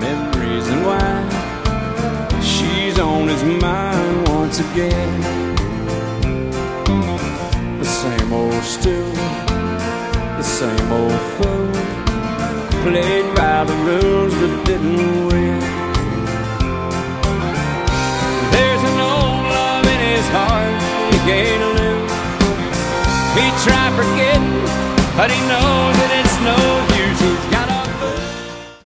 memories and why she's on his mind once again. The same old stool, the same old fool, played by the rules but didn't win. There's an old love in his heart he can't lose. He tried forgetting, but he knows that it's no